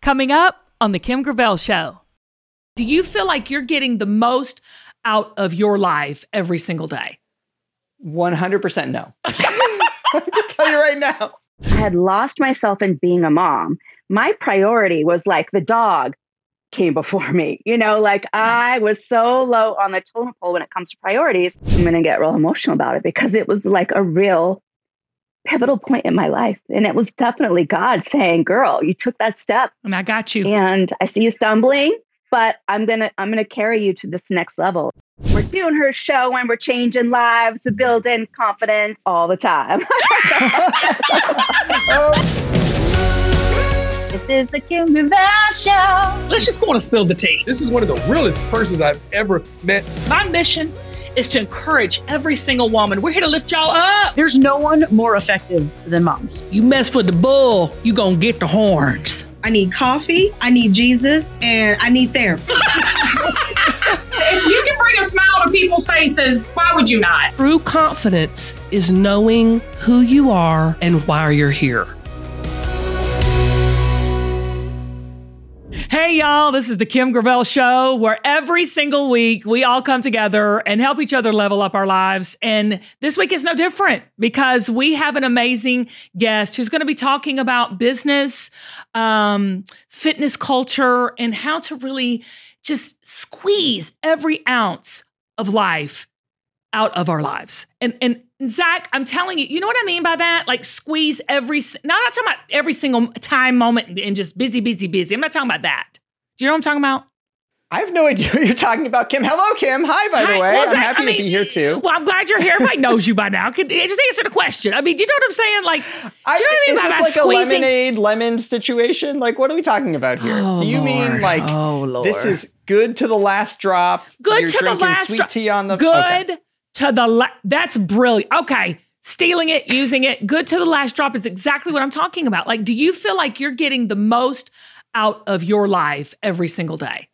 Coming up on The Kim Gravel Show. Do you feel like you're getting the most out of your life every single day? 100% no. I can tell you right now. I had lost myself in being a mom. My priority was like the dog came before me. I was so low on the totem pole when it comes to priorities. I'm going to get real emotional about it because it was like a real pivotal point in my life. And it was definitely God saying, girl, you took that step. And I got you. And I see you stumbling, but I'm going to carry you to this next level. We're doing her show and we're changing lives, we're building confidence all the time. This is the Kim Gravel Show. Let's just go on and spill the tea. This is one of the realest persons I've ever met. My mission is to encourage every single woman. We're here to lift y'all up. There's no one more effective than moms. You mess with the bull, you gonna get the horns. I need coffee, I need Jesus, and I need therapy. If you can bring a smile to people's faces, why would you not? True confidence is knowing who you are and why you're here. Hey, y'all, this is the Kim Gravel Show, where every single week we all come together and help each other level up our lives. And this week is no different because we have an amazing guest who's going to be talking about business, fitness culture, and how to really just squeeze every ounce of life out of our lives. And Zach, I'm telling you, you know what I mean by that? Like squeeze I'm not talking about every single time, moment, and just busy. I'm not talking about that. Do you know what I'm talking about? I have no idea what you're talking about, Kim. Hello, Kim. Hi, by the way. Well, I'm happy to be here, too. Well, I'm glad you're here. Everybody knows you by now. Just answer the question. I mean, do you know what I'm saying? Like, do you know what I mean by like squeezing? A lemonade lemon situation? Like, what are we talking about here? Oh, do you mean like this is good to the last drop? Good you're to the drinking last sweet drop. tea on the Good to the that's brilliant. Okay. Stealing it, using it, good to the last drop is exactly what I'm talking about. Like, do you feel like you're getting the most out of your life every single day?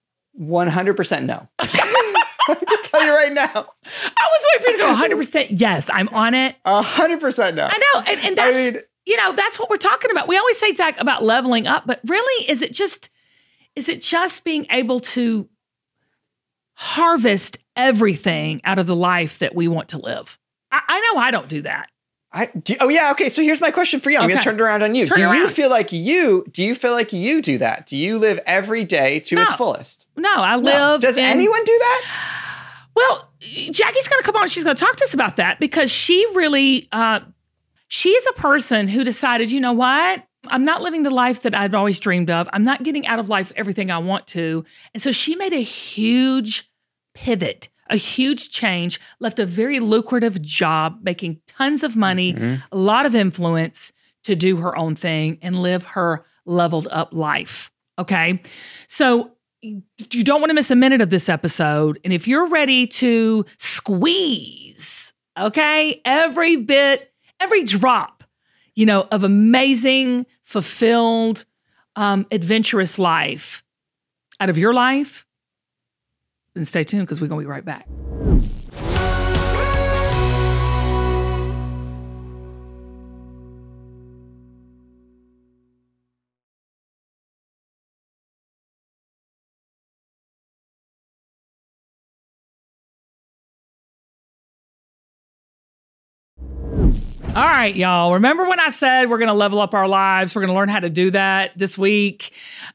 100% no. I can tell you right now. I was waiting for you to go 100% yes, I'm on it. 100% no. I know. And that's, that's what we're talking about. We always say, Zach, about leveling up, but really, is it just being able to harvest everything out of the life that we want to live? I know I don't do that. Okay. So here's my question for you. I'm going to turn it around on you. Do you feel like you do that? Do you live every day to its fullest? No, I live. Does anyone do that? Well, Jackie's going to come on. She's going to talk to us about that because she really, she is a person who decided, you know what? I'm not living the life that I've always dreamed of. I'm not getting out of life everything I want to. And so she made a huge pivot. A huge change, left a very lucrative job, making tons of money, a lot of influence to do her own thing and live her leveled up life. Okay. So you don't want to miss a minute of this episode. And if you're ready to squeeze, okay, every drop, of amazing, fulfilled, adventurous life out of your life, then stay tuned because we're going to be right back. All right, y'all. Remember when I said we're going to level up our lives? We're going to learn how to do that this week.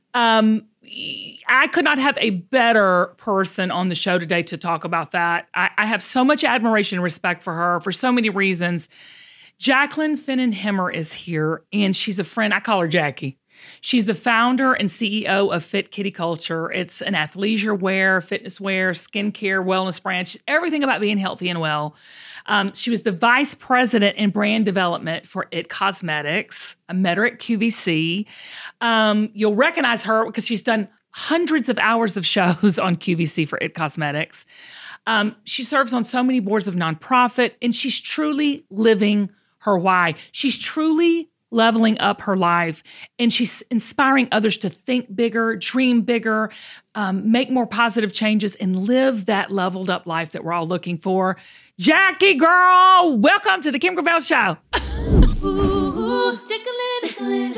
I could not have a better person on the show today to talk about that. I have so much admiration and respect for her for so many reasons. Jacqueline Finnan-Hemmer is here, and she's a friend. I call her Jackie. She's the founder and CEO of Fit Kitty Culture. It's an athleisure wear, fitness wear, skincare, wellness brand. She's everything about being healthy and well. She was the vice president in brand development for IT Cosmetics. I met her at QVC. You'll recognize her because she's done hundreds of hours of shows on QVC for IT Cosmetics. She serves on so many boards of nonprofit, and she's truly living her why. She's truly leveling up her life, and she's inspiring others to think bigger, dream bigger, make more positive changes, and live that leveled up life that we're all looking for. Jackie, girl, welcome to the Kim Gravel Show. Ooh, Jacqueline.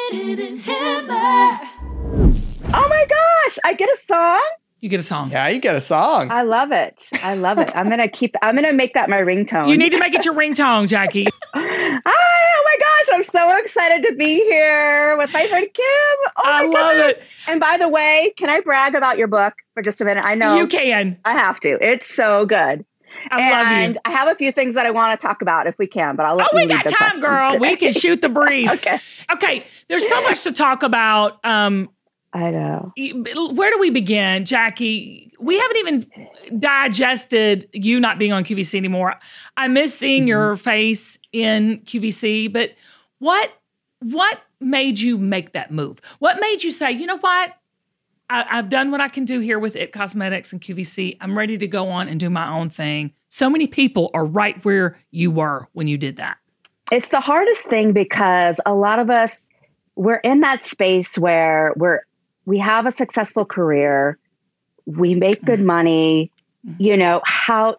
Fitting Hammer. Oh my gosh, I get a song? You get a song. Yeah, you get a song. I love it. I'm going to make that my ringtone. You need to make it your ringtone, Jackie. Hi, oh my gosh, I'm so excited to be here with my friend Kim. I love it. And by the way, can I brag about your book for just a minute? I know. You can. I have to. It's so good. I love you. And I have a few things that I want to talk about if we can, but I'll let you we got time, girl. Today. We can shoot the breeze. Okay. There's so much to talk about. I know. Where do we begin, Jackie? We haven't even digested you not being on QVC anymore. I miss seeing your face in QVC, but what made you make that move? What made you say, you know what? I've done what I can do here with IT Cosmetics and QVC. I'm ready to go on and do my own thing. So many people are right where you were when you did that. It's the hardest thing because a lot of us, we're in that space where we have a successful career, we make good money, how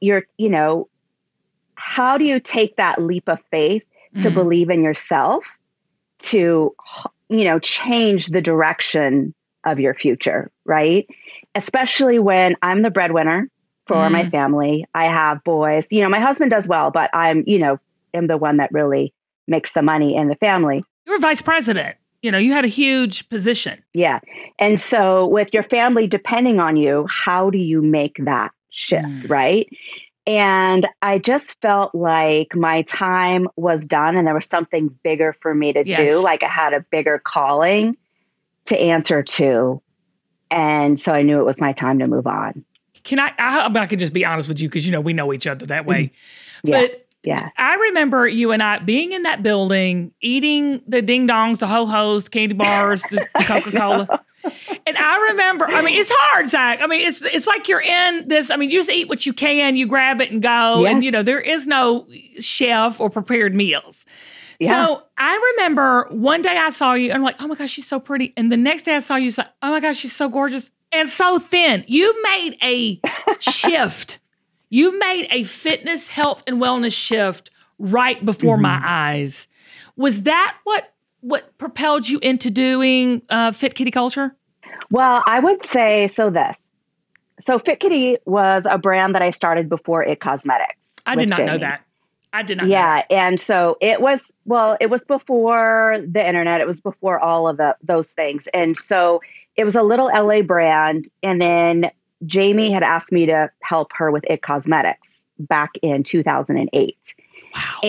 do you take that leap of faith to believe in yourself to, change the direction of your future, right? Especially when I'm the breadwinner for my family. I have boys, my husband does well, but I'm the one that really makes the money in the family. You were vice president. You had a huge position. Yeah. And so with your family depending on you, how do you make that shift, right? And I just felt like my time was done and there was something bigger for me to do. Like I had a bigger calling to answer to. And so I knew it was my time to move on. Can I could just be honest with you because, we know each other that way. Yeah. But I remember you and I being in that building, eating the ding-dongs, the ho-hos, candy bars, the Coca-Cola. And I remember, it's hard, Zach. It's like you're in this, you just eat what you can, you grab it and go. Yes. And, there is no chef or prepared meals. Yeah. So I remember one day I saw you and I'm like, oh my gosh, she's so pretty. And the next day I saw you, like, oh my gosh, she's so gorgeous and so thin. You made a shift. You made a fitness, health, and wellness shift right before my eyes. Was that what propelled you into doing Fit Kitty Culture? Well, I would say So Fit Kitty was a brand that I started before IT Cosmetics. I did not know that. I did not know that. Yeah, and so it was before the internet. It was before all of those things. And so it was a little LA brand. And then Jamie had asked me to help her with IT Cosmetics back in 2008. Wow.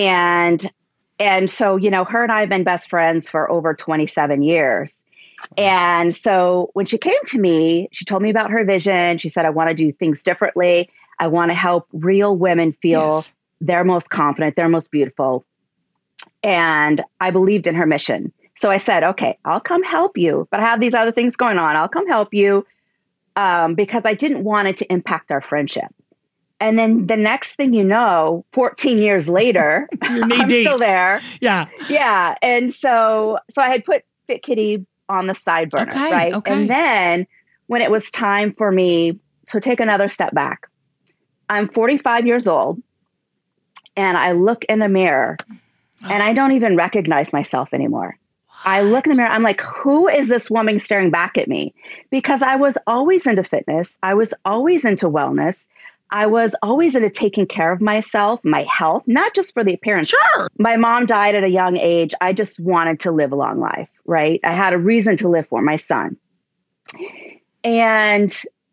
And so, her and I have been best friends for over 27 years. And so when she came to me, she told me about her vision. She said, I want to do things differently. I want to help real women feel their most confident, their most beautiful. And I believed in her mission. So I said, okay, I'll come help you, but I have these other things going on. I'll come help you. Because I didn't want it to impact our friendship. And then the next thing you know, 14 years later, I'm still there. Yeah. Yeah. And so I had put Fit Kitty on the side burner, right? Okay. And then when it was time for me to take another step back, I'm 45 years old and I look in the mirror and I don't even recognize myself anymore. I look in the mirror, I'm like, who is this woman staring back at me? Because I was always into fitness. I was always into wellness. I was always into taking care of myself, my health, not just for the appearance. Sure. My mom died at a young age. I just wanted to live a long life, right? I had a reason to live for my son. And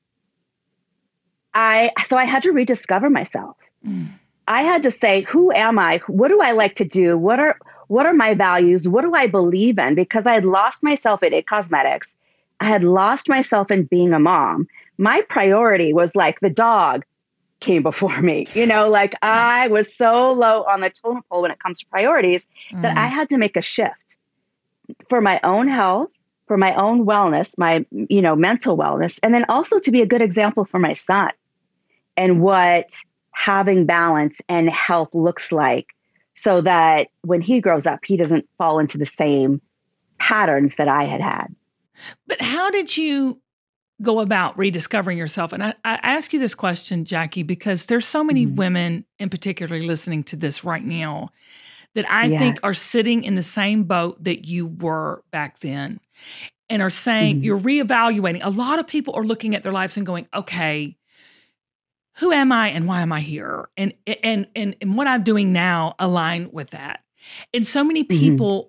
I had to rediscover myself. I had to say, who am I? What do I like to do? What are my values? What do I believe in? Because I had lost myself at IT Cosmetics. I had lost myself in being a mom. My priority was like the dog came before me. I was so low on the totem pole when it comes to priorities that I had to make a shift for my own health, for my own wellness, my, mental wellness, and then also to be a good example for my son and what having balance and health looks like. So that when he grows up, he doesn't fall into the same patterns that I had. But how did you go about rediscovering yourself? And I ask you this question, Jackie, because there's so many women in particular listening to this right now that I think are sitting in the same boat that you were back then and are saying, you're reevaluating. A lot of people are looking at their lives and going, okay, who am I and why am I here? And what I'm doing now align with that. And so many people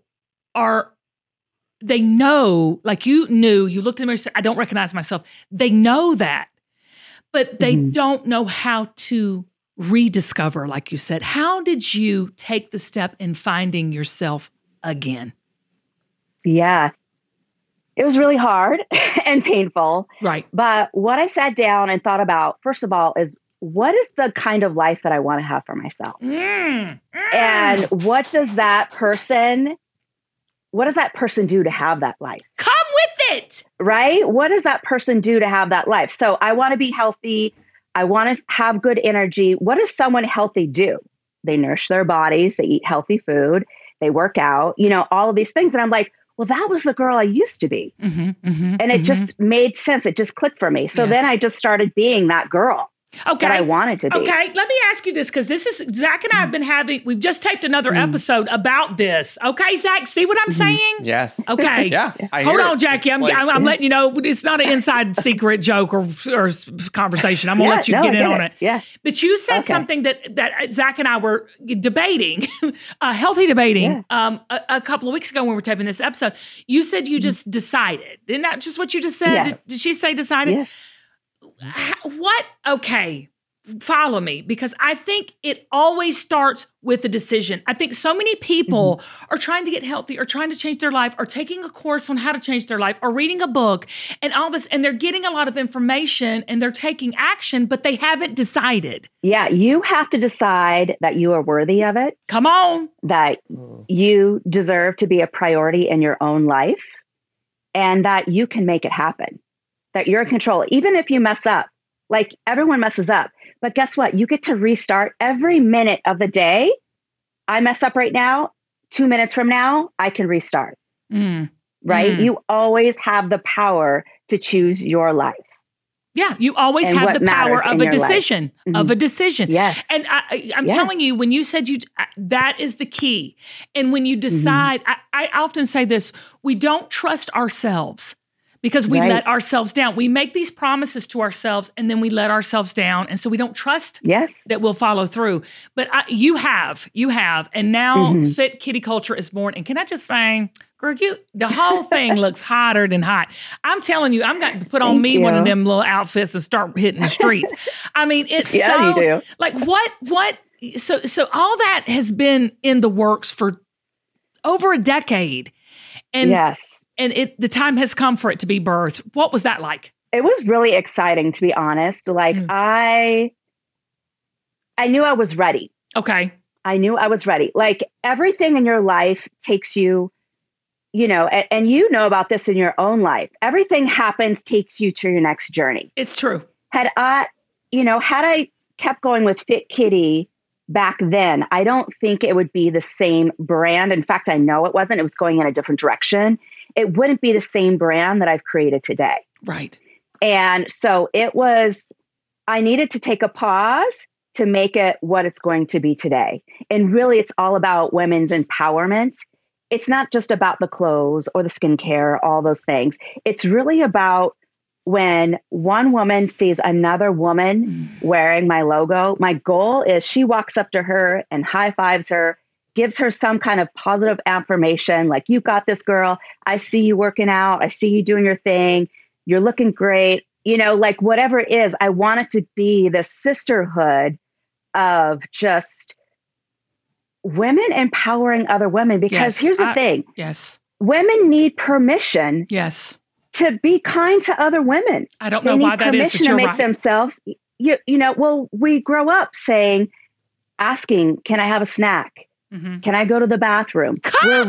they know, like you looked at them and said, I don't recognize myself. They know that, but they don't know how to rediscover, like you said. How did you take the step in finding yourself again? Yeah, it was really hard and painful. Right. But what I sat down and thought about, first of all, is what is the kind of life that I want to have for myself? And what does that person do to have that life? Come with it. Right? What does that person do to have that life? So I want to be healthy. I want to have good energy. What does someone healthy do? They nourish their bodies. They eat healthy food. They work out, all of these things. And I'm like, well, that was the girl I used to be. And it just made sense. It just clicked for me. So then I just started being that girl. Okay. That I wanted to be. Okay. Let me ask you this, because this is Zach and I have been we've just taped another episode about this. Okay, Zach, see what I'm saying? Yes. Okay. Yeah. Hold on, Jackie. I'm letting you know it's not an inside secret joke or conversation. I'm going to let you get in on it. Yeah. But you said something that Zach and I were debating, healthy debating, a couple of weeks ago when we were taping this episode. You said you just decided. Isn't that just what you just said? Yes. Did she say decided? Yes. What? Okay. Follow me, because I think it always starts with a decision. I think so many people are trying to get healthy or trying to change their life or taking a course on how to change their life or reading a book and all this, and they're getting a lot of information and they're taking action, but they haven't decided. Yeah, you have to decide that you are worthy of it. Come on. That you deserve to be a priority in your own life and that you can make it happen. That you're in control, even if you mess up. Like everyone messes up. But guess what? You get to restart every minute of the day. I mess up right now. 2 minutes from now, I can restart. Right? You always have the power to choose your life. Yeah, you always have the power of a decision, Yes. And I'm telling you, when you said that is the key. And when you decide, I often say this, we don't trust ourselves. Because we let ourselves down. We make these promises to ourselves and then we let ourselves down. And so we don't trust that we'll follow through. But you have. And now Fit Kitty Culture is born. And can I just say, girl, the whole thing looks hotter than hot. I'm telling you, I'm going to put on one of them little outfits and start hitting the streets. I mean, it's you do. Like what? So all that has been in the works for over a decade. And And the time has come for it to be birthed. What was that like? It was really exciting, to be honest. Like I knew I was ready. Okay. I knew I was ready. Like everything in your life takes you, and you know about this in your own life. Everything takes you to your next journey. It's true. Had I kept going with Fit Kitty back then, I don't think it would be the same brand. In fact, I know it wasn't. It was going in a different direction. It wouldn't be the same brand that I've created today. Right. And so I needed to take a pause to make it what it's going to be today. And really, it's all about women's empowerment. It's not just about the clothes or the skincare, all those things. It's really about when one woman sees another woman wearing my logo. My goal is she walks up to her and high fives her, gives her some kind of positive affirmation, like, you got this, girl. I see you working out. I see you doing your thing. You're looking great. Like whatever it is, I want it to be the sisterhood of just women empowering other women. Because here's the thing. Yes. Women need permission. Yes. To be kind to other women. I don't know why that is, but you're right. Permission to make themselves, we grow up asking, can I have a snack? Can I go to the bathroom?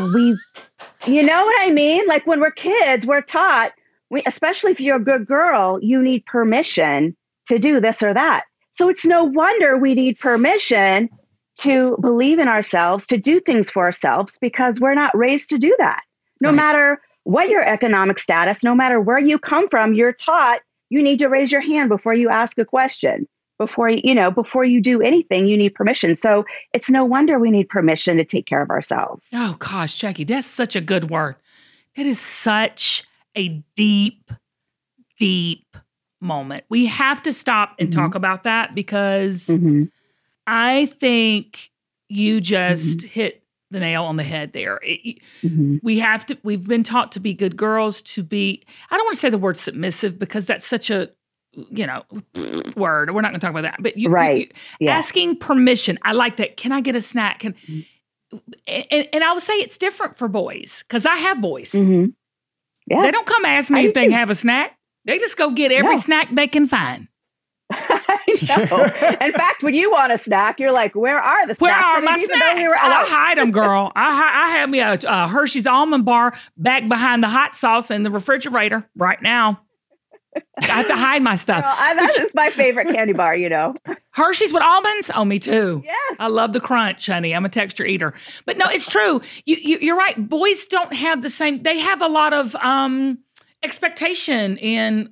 You know what I mean? Like when we're kids, we're taught, especially if you're a good girl, you need permission to do this or that. So it's no wonder we need permission to believe in ourselves, to do things for ourselves, because we're not raised to do that. No matter what your economic status, no matter where you come from, you're taught you need to raise your hand before you ask a question. before you do anything, you need permission. So it's no wonder we need permission to take care of ourselves. Oh gosh, Jackie, that's such a good word. That is such a deep, deep moment. We have to stop and talk about that because I think you just hit the nail on the head there. We've been taught to be good girls, I don't want to say the word submissive because that's such a, word. We're not going to talk about that. But asking permission. I like that. Can I get a snack? And I would say it's different for boys because I have boys. Yeah. They don't come ask me if they can have a snack. They just go get every snack they can find. I know. In fact, when you want a snack, you're like, where are the snacks? Where are my snacks? I hide them, girl. I have me a Hershey's almond bar back behind the hot sauce in the refrigerator right now. I have to hide my stuff. That is my favorite candy bar, Hershey's with almonds? Oh, me too. Yes. I love the crunch, honey. I'm a texture eater. But no, it's true. You're right. Boys don't have the same. They have a lot of expectation and,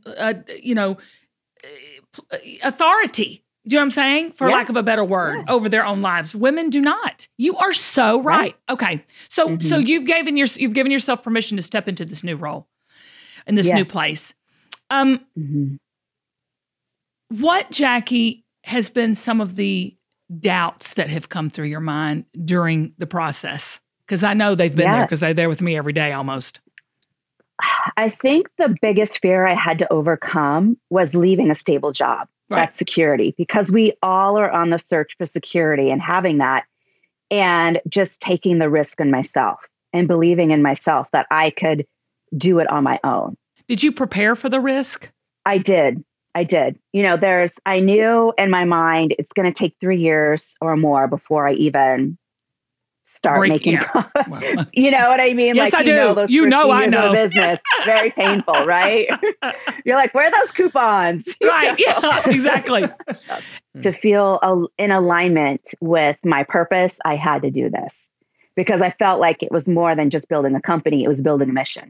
authority. Do you know what I'm saying? For lack of a better word, over their own lives. Women do not. You are so right. Okay. So you've given yourself permission to step into this new role in this new place. What, Jackie, has been some of the doubts that have come through your mind during the process? Because I know they've been there because they're there with me every day almost. I think the biggest fear I had to overcome was leaving a stable job. Right. That's security, because we all are on the search for security and having that, and just taking the risk in myself and believing in myself that I could do it on my own. Did you prepare for the risk? I did. I knew in my mind it's going to take 3 years or more before I even start making, you know what I mean? Yes, I do. Those I know. Business, very painful, right? You're like, where are those coupons? Right. Yeah, exactly. To feel in alignment with my purpose, I had to do this because I felt like it was more than just building a company. It was building a mission.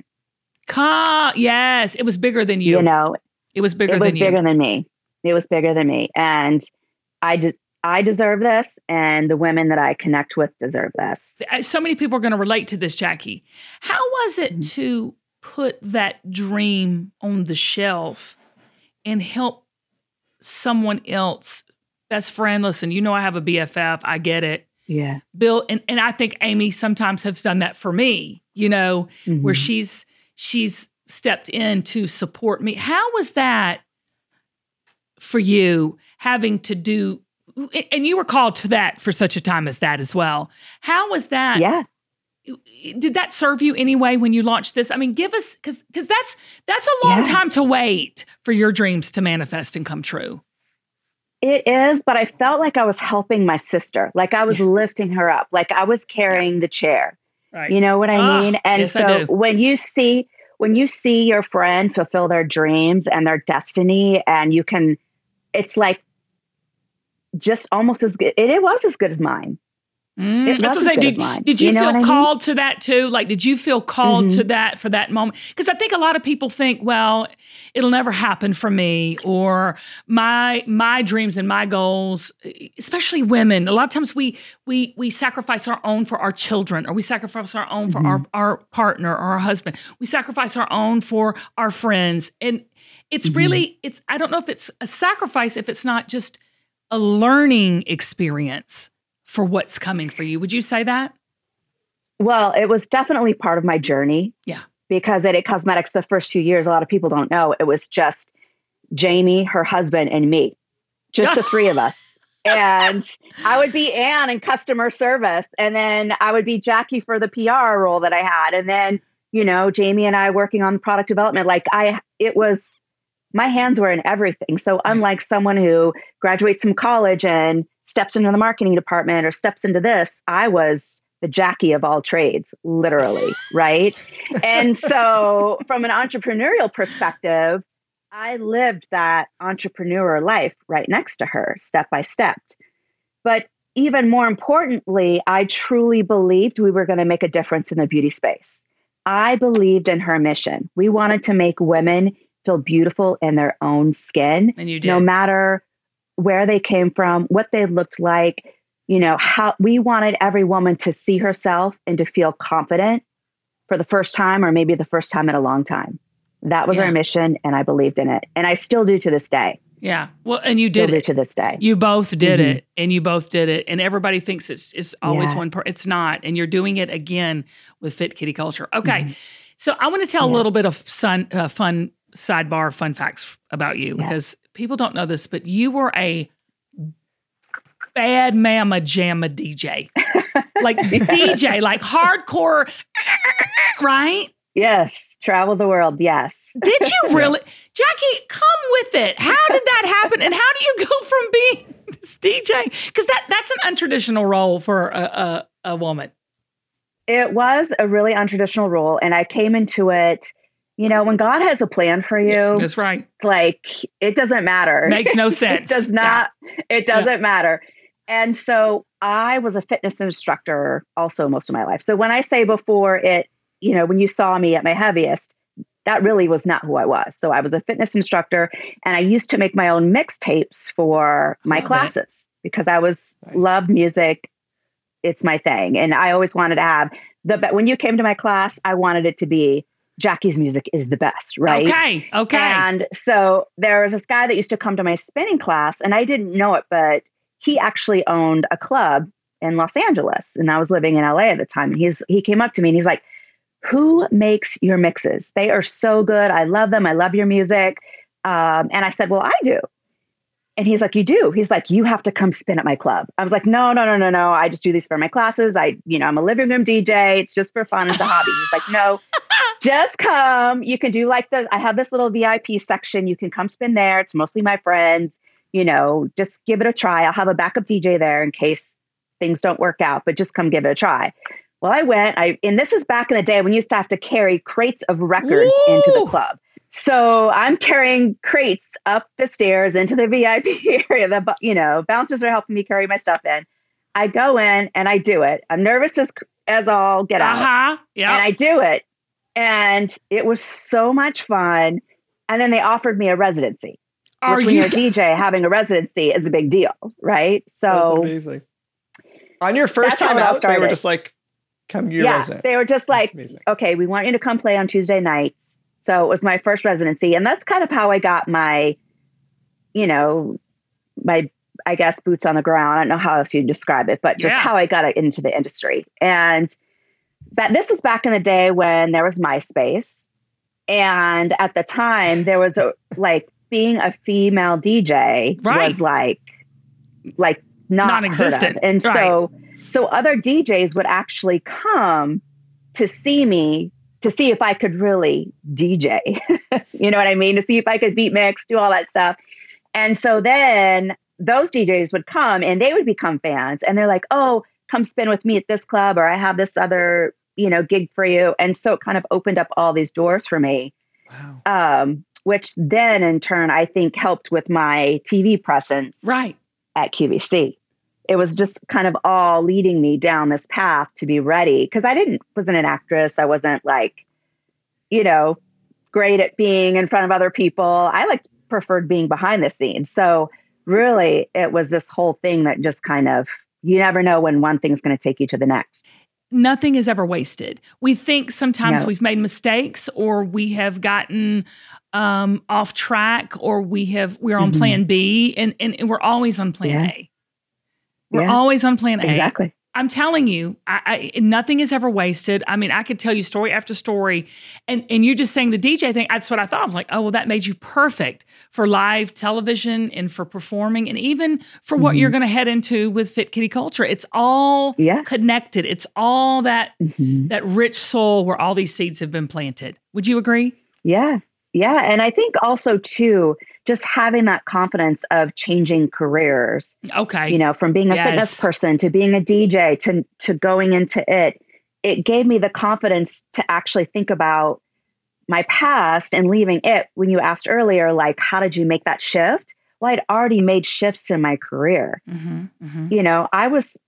Yes, it was bigger than you. It was bigger than you. It was bigger than me. It was bigger than me. And I deserve this, and the women that I connect with deserve this. So many people are going to relate to this, Jackie. How was it to put that dream on the shelf and help someone else, best friend? Listen, I have a BFF. I get it. Yeah. Bill, and I think Amy sometimes has done that for me, where she's stepped in to support me. How was that for you, having to do, and you were called to that for such a time as that as well. How was that? Yeah. Did that serve you anyway when you launched this? I mean, give us, because that's a long time to wait for your dreams to manifest and come true. It is, but I felt like I was helping my sister. Like I was lifting her up. Like I was carrying the chair. Right. You know what I mean? And yes, so when you see your friend fulfill their dreams and their destiny, and it's like just almost as good. It was as good as mine. Did you feel called to that too? Like, did you feel called to that for that moment? Because I think a lot of people think, well, it'll never happen for me, or my dreams and my goals, especially women. A lot of times we sacrifice our own for our children, or we sacrifice our own for our partner or our husband. We sacrifice our own for our friends. And it's really, I don't know if it's a sacrifice, if it's not just a learning experience for what's coming for you. Would you say that? Well, it was definitely part of my journey. Yeah. Because at It Cosmetics, the first few years, a lot of people don't know, it was just Jamie, her husband, and me. Just the three of us. And I would be Anne in customer service. And then I would be Jackie for the PR role that I had. And then, Jamie and I working on the product development. My hands were in everything. So unlike someone who graduates from college and steps into the marketing department or steps into this, I was the Jackie of all trades, literally, right? And so from an entrepreneurial perspective, I lived that entrepreneur life right next to her, step by step. But even more importantly, I truly believed we were going to make a difference in the beauty space. I believed in her mission. We wanted to make women feel beautiful in their own skin, and you did. no matter where they came from, what they looked like, you know, how we wanted every woman to see herself and to feel confident for the first time, or maybe the first time in a long time. That was our mission, and I believed in it. And I still do to this day. Yeah. Well, and you did it to this day. You both did it, and you both did it. And everybody thinks it's always one part. It's not. And you're doing it again with Fit Kitty Culture. Okay. So I want to tell a little bit of fun sidebar, fun facts about you, because people don't know this, but you were a bad mama jamma DJ. Like DJ, like hardcore, right? Yes, travel the world. Yes. Did you really? Jackie, come with it. How did that happen? And how do you go from being this DJ? Because that's an untraditional role for a woman. It was a really untraditional role. And I came into it, you know, when God has a plan for you. That's right. Like, it doesn't matter. Makes no sense. It does not. Yeah. It doesn't matter. And so I was a fitness instructor also most of my life. So when I say before it, you know, when you saw me at my heaviest, that really was not who I was. So I was a fitness instructor, and I used to make my own mixtapes for my classes because I loved music. It's my thing. And I always wanted to have when you came to my class, I wanted it to be Jackie's music is the best, right? Okay. And so there was this guy that used to come to my spinning class, and I didn't know it, but he actually owned a club in Los Angeles, and I was living in LA at the time. And he came up to me and he's like, "Who makes your mixes? They are so good. I love them. I love your music." And I said, "Well, I do." And he's like, "You do?" He's like, "You have to come spin at my club." I was like, No. I just do these for my classes. I'm a living room DJ. It's just for fun. It's a hobby. He's like, "No, just come. You can do I have this little VIP section. You can come spin there. It's mostly my friends. You know, just give it a try. I'll have a backup DJ there in case things don't work out, but just come give it a try." Well, I went, and this is back in the day when you used to have to carry crates of records into the club. So I'm carrying crates up the stairs into the VIP area. Bouncers are helping me carry my stuff in. I go in and I do it. I'm nervous as all get out. Yeah. And I do it. And it was so much fun. And then they offered me a residency. When you're a DJ, having a residency is a big deal, right? So that's amazing. On your first time out, they were just like, "Come to your resident." They were just like, "Okay, we want you to come play on Tuesday nights." So it was my first residency. And that's kind of how I got my, I guess, boots on the ground. I don't know how else you'd describe it, but just how I got into the industry. And this was back in the day when there was MySpace. And at the time there was being a female DJ was like not non-existent. And so other DJs would actually come to see me to see if I could really DJ, you know what I mean? To see if I could beat mix, do all that stuff. And so then those DJs would come and they would become fans, and they're like, "Oh, come spin with me at this club," or "I have this other, gig for you." And so it kind of opened up all these doors for me. Wow. Which then in turn, I think helped with my TV presence at QVC. It was just kind of all leading me down this path to be ready. Because I wasn't an actress. I wasn't great at being in front of other people. I preferred being behind the scenes. So really, it was this whole thing that just kind of, you never know when one thing's going to take you to the next. Nothing is ever wasted. We think sometimes we've made mistakes, or we have gotten off track, or we're on plan B, and we're always on plan A. We're always on plan A. Exactly. I'm telling you, nothing is ever wasted. I mean, I could tell you story after story, and you're just saying the DJ thing. That's what I thought. I was like, oh, well, that made you perfect for live television and for performing, and even for what you're going to head into with Fit Kitty Culture. It's all connected. It's all that that rich soil where all these seeds have been planted. Would you agree? Yeah. Yeah. And I think also too, just having that confidence of changing careers. Okay. From being a fitness person to being a DJ to going into it gave me the confidence to actually think about my past and leaving it. When you asked earlier, how did you make that shift? Well, I'd already made shifts in my career. I was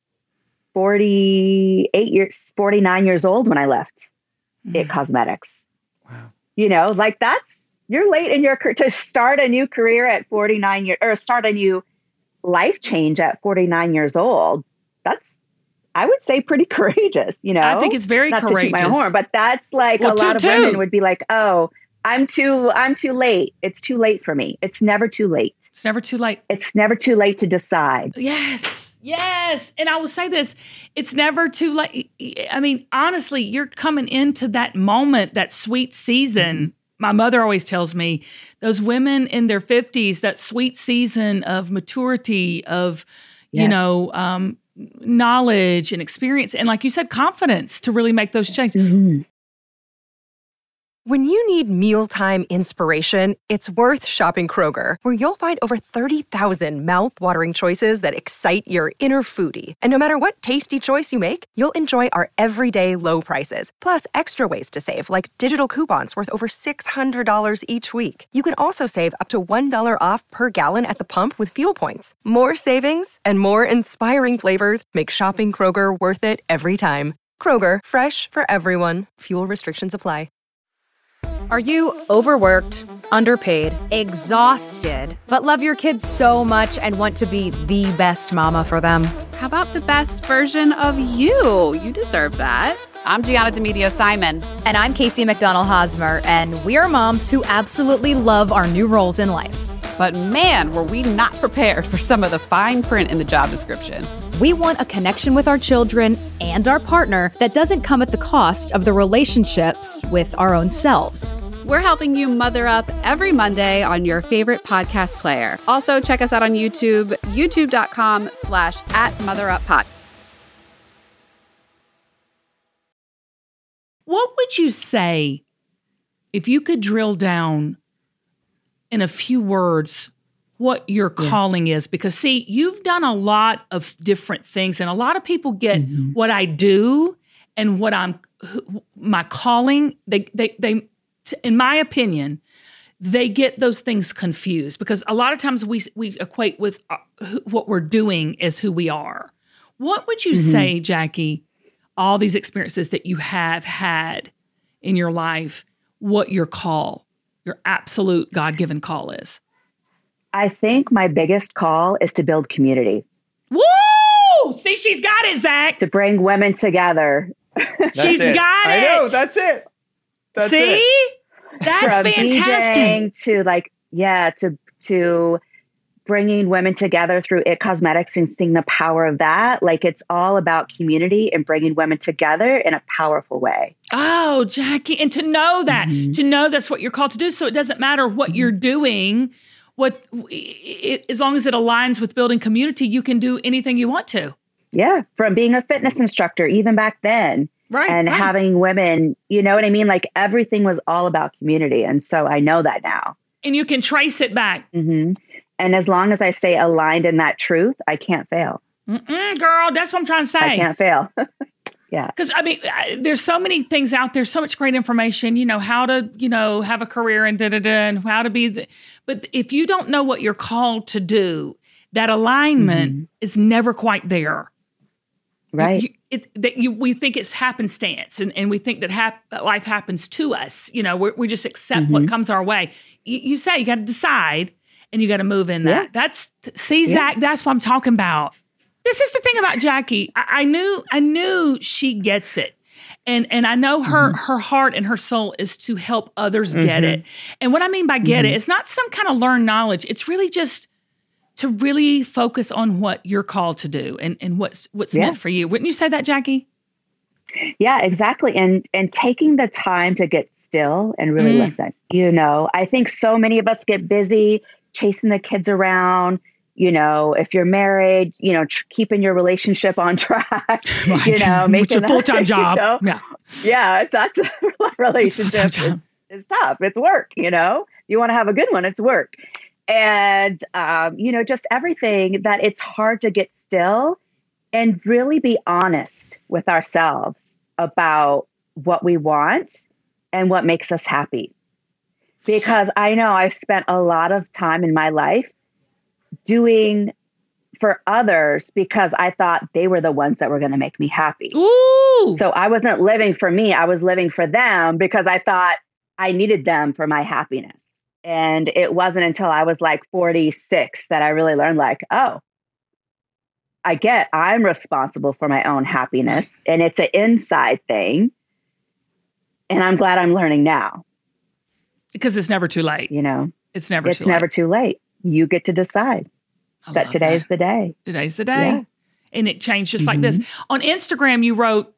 49 years old when I left It Cosmetics. Wow. You're late in your career to start a new career at 49 years, or start a new life change at 49 years old, that's, I would say, pretty courageous, you know? I think it's very courageous. Not to toot my horn, but that's like a lot of women would be like, oh, I'm too late. It's too late for me. It's never too late. It's never too late. It's never too late to decide. Yes. Yes. And I will say this, it's never too late. I mean, honestly, you're coming into that moment, that sweet season. My mother always tells me those women in their 50s, that sweet season of maturity, of, you know, knowledge and experience. And like you said, confidence to really make those changes. Mm-hmm. When you need mealtime inspiration, it's worth shopping Kroger, where you'll find over 30,000 mouth-watering choices that excite your inner foodie. And no matter what tasty choice you make, you'll enjoy our everyday low prices, plus extra ways to save, like digital coupons worth over $600 each week. You can also save up to $1 off per gallon at the pump with fuel points. More savings and more inspiring flavors make shopping Kroger worth it every time. Kroger, fresh for everyone. Fuel restrictions apply. Are you overworked, underpaid, exhausted, but love your kids so much and want to be the best mama for them? How about the best version of you? You deserve that. I'm Gianna Demedio Simon. And I'm Casey McDonald Hosmer, and we are moms who absolutely love our new roles in life. But man, were we not prepared for some of the fine print in the job description. We want a connection with our children and our partner that doesn't come at the cost of the relationships with our own selves. We're helping you mother up every Monday on your favorite podcast player. Also, check us out on YouTube, youtube.com/@motheruppod. What would you say if you could drill down in a few words what your calling is? Because see, you've done a lot of different things, and a lot of people get what I do and what my calling. They, in my opinion, they get those things confused because a lot of times we equate with what we're doing as who we are. What would you say, Jackie, all these experiences that you have had in your life, what your call, your absolute God-given call is? I think my biggest call is to build community. Woo! See, she's got it, Zach. To bring women together. She's got it. I know, that's it. That's See? it. That's From fantastic. DJing to bringing women together through It Cosmetics and seeing the power of that. Like, it's all about community and bringing women together in a powerful way. Oh, Jackie. And to know that, to know that's what you're called to do. So it doesn't matter what you're doing. As long as it aligns with building community, you can do anything you want to. Yeah. From being a fitness instructor, even back then. Right. And having women, you know what I mean? Like, everything was all about community. And so I know that now. And you can trace it back. And as long as I stay aligned in that truth, I can't fail. Girl, that's what I'm trying to say. I can't fail. Yeah. Because, I mean, there's so many things out there, so much great information, you know, how to, you know, have a career and and how to be. But if you don't know what you're called to do, that alignment is never quite there. Right. We think it's happenstance and we think that life happens to us. You know, we just accept what comes our way. You say you got to decide and you got to move in that. Zach, that's what I'm talking about. This is the thing about Jackie. I knew she gets it. And I know her heart and her soul is to help others get it. And what I mean by get it, it's not some kind of learned knowledge. It's really just to really focus on what you're called to do and what's meant for you. Wouldn't you say that, Jackie? Yeah, exactly. And taking the time to get still and really listen. You know, I think so many of us get busy chasing the kids around. You know, if you're married, you know, keeping your relationship on track, you know, making a full-time job. You know? Yeah, that's a relationship. It's tough. It's work, you know, you want to have a good one. It's work. And, you know, just everything that it's hard to get still and really be honest with ourselves about what we want and what makes us happy. Because I know I've spent a lot of time in my life doing for others because I thought they were the ones that were going to make me happy. Ooh. So I wasn't living for me. I was living for them because I thought I needed them for my happiness. And it wasn't until I was like 46 that I really learned like, oh, I'm responsible for my own happiness, and it's an inside thing. And I'm glad I'm learning now. Because it's never too late. It's never too late. You get to decide that today's the day. Today's the day. Yeah. And it changed just like this. On Instagram, you wrote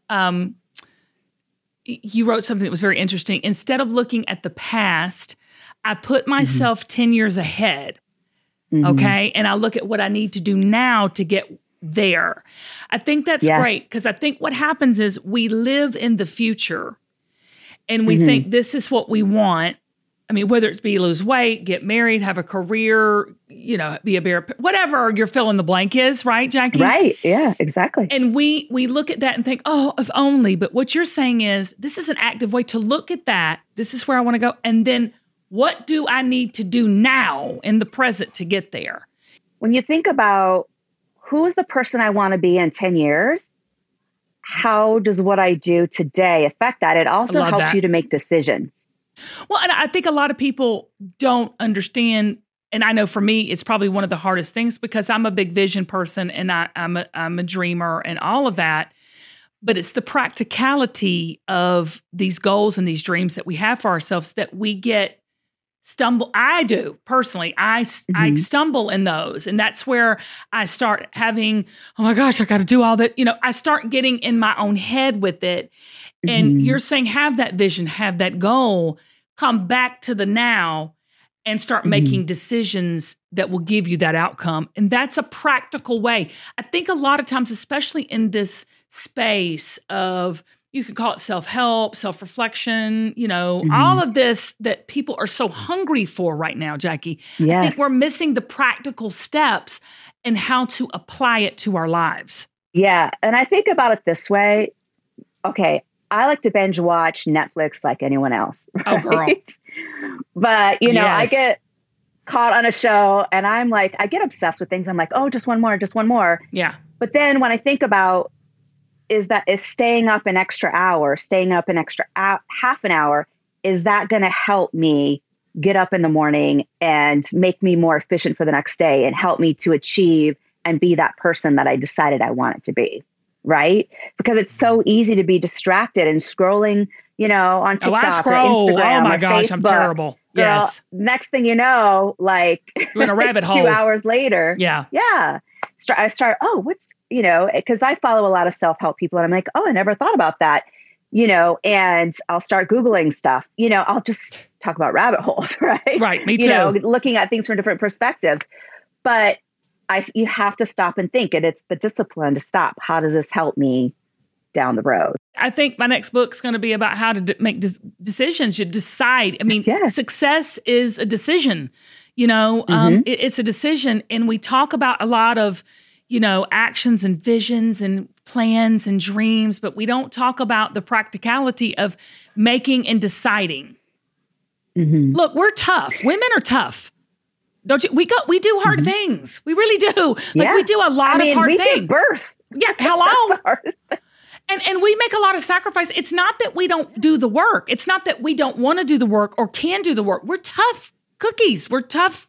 something that was very interesting. Instead of looking at the past, I put myself 10 years ahead. Okay. And I look at what I need to do now to get there. I think that's great, because I think what happens is we live in the future and we think this is what we want. I mean, whether it's be lose weight, get married, have a career, be a bear, whatever your fill in the blank is, right, Jackie? Right. Yeah, exactly. And we look at that and think, oh, if only. But what you're saying is this is an active way to look at that. This is where I want to go. And then what do I need to do now in the present to get there? When you think about who's the person I want to be in 10 years, how does what I do today affect that? It also helps you to make decisions. Well, and I think a lot of people don't understand, and I know for me, it's probably one of the hardest things because I'm a big vision person and I'm a dreamer and all of that. But it's the practicality of these goals and these dreams that we have for ourselves that we stumble. I do personally. I stumble in those. And that's where I start having, oh my gosh, I got to do all that. I start getting in my own head with it. And you're saying, have that vision, have that goal, come back to the now and start making decisions that will give you that outcome. And that's a practical way. I think a lot of times, especially in this space of, you can call it self-help, self-reflection, all of this that people are so hungry for right now, Jackie. Yes. I think we're missing the practical steps and how to apply it to our lives. Yeah. And I think about it this way. Okay, I like to binge watch Netflix like anyone else. Right? Oh, girl. But, I get caught on a show and I'm like, I get obsessed with things. I'm like, oh, just one more. Yeah. But then when I think about is staying up an extra hour, half an hour, is that going to help me get up in the morning and make me more efficient for the next day and help me to achieve and be that person that I decided I wanted to be? Right? Because it's so easy to be distracted and scrolling, on TikTok or Instagram. Oh my or gosh, Facebook. I'm terrible. Girl, yes. Next thing you know, like you're in a rabbit hole. 2 hours later. Yeah. Yeah. I start, because I follow a lot of self-help people and I'm like, oh, I never thought about that, and I'll start Googling stuff, I'll just talk about rabbit holes, right? Right. Me too. Looking at things from different perspectives, but you have to stop and think, and it's the discipline to stop. How does this help me down the road? I think my next book's going to be about how to make decisions. You decide. I mean, success is a decision, it's a decision. And we talk about a lot of, actions and visions and plans and dreams, but we don't talk about the practicality of making and deciding. Look, we're tough. Women are tough. Don't you? We do hard things. We really do. We do a lot of hard things. We give birth. Yeah. Hello. And we make a lot of sacrifice. It's not that we don't do the work. It's not that we don't want to do the work or can do the work. We're tough cookies. We're tough.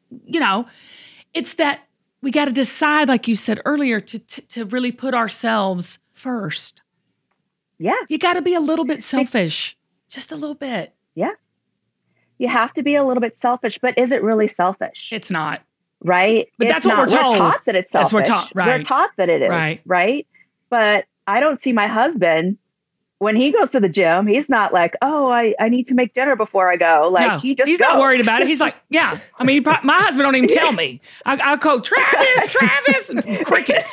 It's that we got to decide, like you said earlier, to really put ourselves first. Yeah. You got to be a little bit selfish, just a little bit. Yeah. You have to be a little bit selfish, but is it really selfish? It's not. Right? But that's what we're told. We're taught that it's selfish. That's what we're taught that it is. Right? But I don't see my husband, when he goes to the gym, he's not like, oh, I need to make dinner before I go. Like, no, he's goes. Not worried about it. He's like, yeah. I mean, my husband don't even tell me. I'll call Travis, and crickets.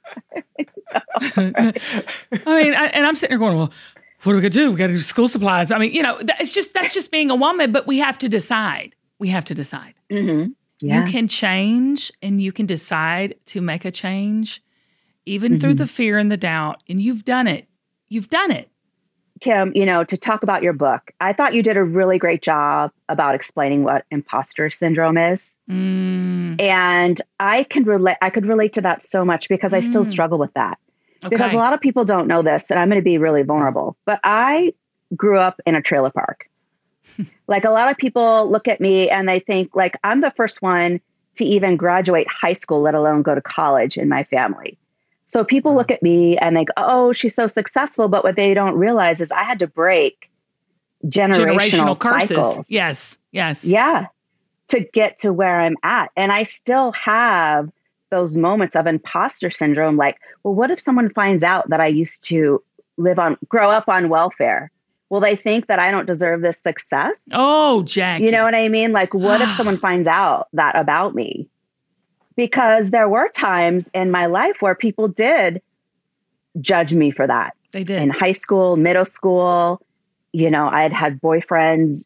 I mean, and I'm sitting there going, well, what are we going to do? We got to do school supplies. I mean, that's just being a woman, but we have to decide. We have to decide. Mm-hmm. Yeah. You can change and you can decide to make a change, even through the fear and the doubt. And you've done it. You've done it. Kim, to talk about your book, I thought you did a really great job about explaining what imposter syndrome is. And I could relate to that so much because I still struggle with that. Okay. Because a lot of people don't know this, and I'm going to be really vulnerable, but I grew up in a trailer park. Like, a lot of people look at me and they think like I'm the first one to even graduate high school, let alone go to college in my family. So people look at me and think, oh, she's so successful. But what they don't realize is I had to break generational curses. Cycles. Yes. Yeah. To get to where I'm at. And I still have those moments of imposter syndrome. Like, well, what if someone finds out that I used to grow up on welfare? Will they think that I don't deserve this success? Oh, Jackie. You know what I mean? Like, what if someone finds out that about me? Because there were times in my life where people did judge me for that. They did. In high school, middle school, I'd had boyfriends,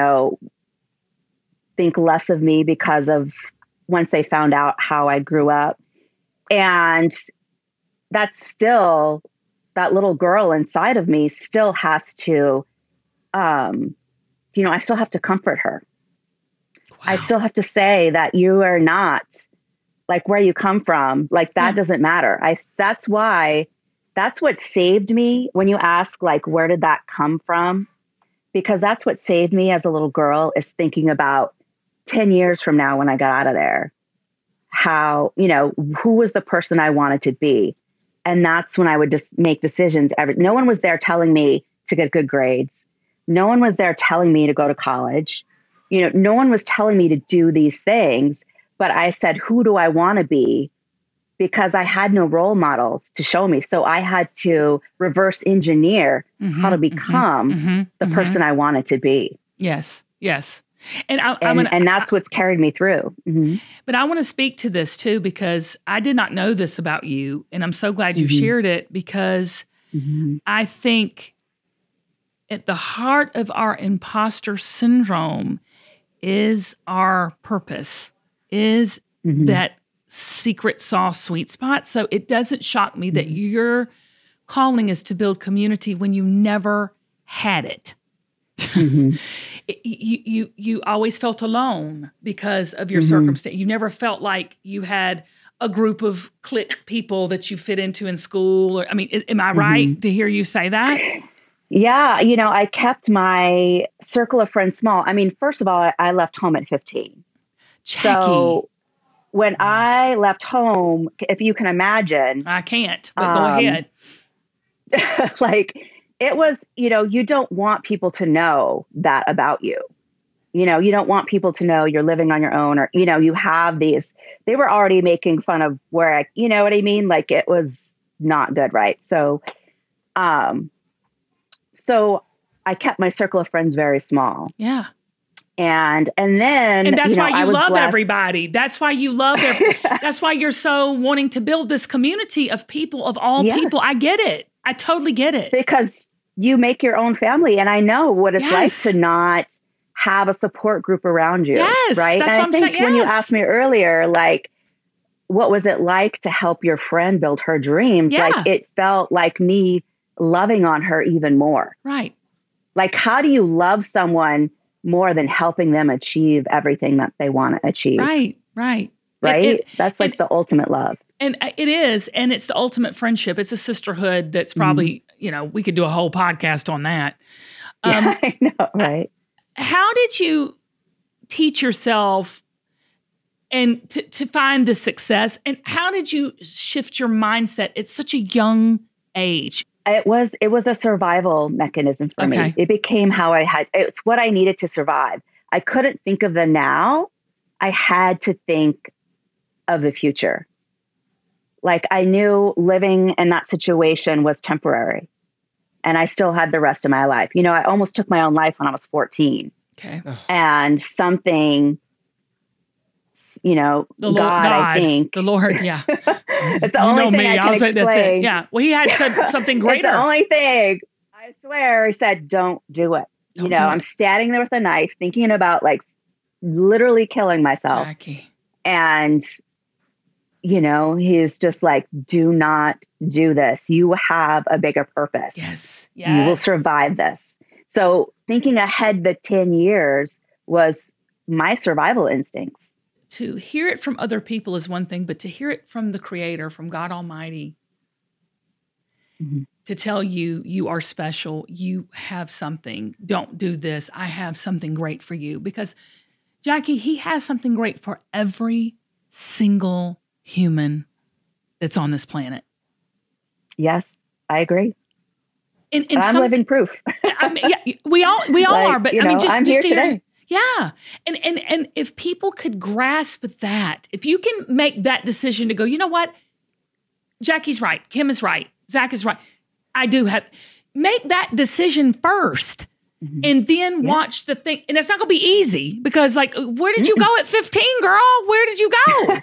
think less of me because of once they found out how I grew up. And that's still, that little girl inside of me still has to, I still have to comfort her. Wow. I still have to say that you are not like where you come from. Like that doesn't matter. That's what saved me when you ask, like, where did that come from? Because that's what saved me as a little girl is thinking about 10 years from now when I got out of there, how, who was the person I wanted to be? And that's when I would just make decisions. No one was there telling me to get good grades. No one was there telling me to go to college. No one was telling me to do these things, but I said, who do I want to be? Because I had no role models to show me. So I had to reverse engineer how to become the person I wanted to be. Yes. And and that's what's carried me through. Mm-hmm. But I want to speak to this too, because I did not know this about you. And I'm so glad you shared it, because I think at the heart of our imposter syndrome is our purpose, is that secret sauce sweet spot. So it doesn't shock me that your calling is to build community when you never had it. You always felt alone because of your circumstance. You never felt like you had a group of clique people that you fit into in school. Or, I mean, am I right to hear you say that? Yeah. I kept my circle of friends small. I mean, first of all, I left home at 15. Jackie. So when I left home, if you can imagine. I can't, but go ahead. Like, it was, you don't want people to know that about you. You don't want people to know you're living on your own, or, you have these, they were already making fun of where you know what I mean? Like, it was not good. Right. So I kept my circle of friends very small. Yeah. And then, that's why you love blessed. Everybody. That's why you love that's why you're so wanting to build this community of people, of all people. I get it. I totally get it. Because you make your own family. And I know what it's like to not have a support group around you. Yes, right. That's and what I think when you asked me earlier, like, what was it like to help your friend build her dreams? Yeah. Like, it felt like me loving on her even more. Right. Like, how do you love someone more than helping them achieve everything that they want to achieve? Right. That's like the ultimate love. And it is. And it's the ultimate friendship. It's a sisterhood that's probably, we could do a whole podcast on that. Yeah, I know, right? How did you teach yourself and to find the success? And how did you shift your mindset at such a young age? It was a survival mechanism for me. It became it's what I needed to survive. I couldn't think of the now. I had to think of the future. Like, I knew living in that situation was temporary, and I still had the rest of my life. I almost took my own life when I was 14. Okay. And something, God, I think. The Lord, yeah. It's the only thing I can explain. That's it. Yeah. Well, he had something greater. It's the only thing. I swear, he said, don't do it. I'm standing there with a knife thinking about, like, literally killing myself. Jackie. And, he's just like, do not do this. You have a bigger purpose. Yes. You will survive this. So thinking ahead the 10 years was my survival instincts. To hear it from other people is one thing, but to hear it from the Creator, from God Almighty, to tell you are special, you have something, don't do this, I have something great for you. Because, Jackie, he has something great for every single human that's on this planet. Yes, I agree. And I'm living proof. I mean, yeah, we all like, are, but I mean, I'm just here today. Yeah. And if people could grasp that, if you can make that decision to go, you know what? Jackie's right. Kim is right. Zach is right. Make that decision first and then watch the thing. And it's not going to be easy because like, where did you go at 15, girl? Where did you go?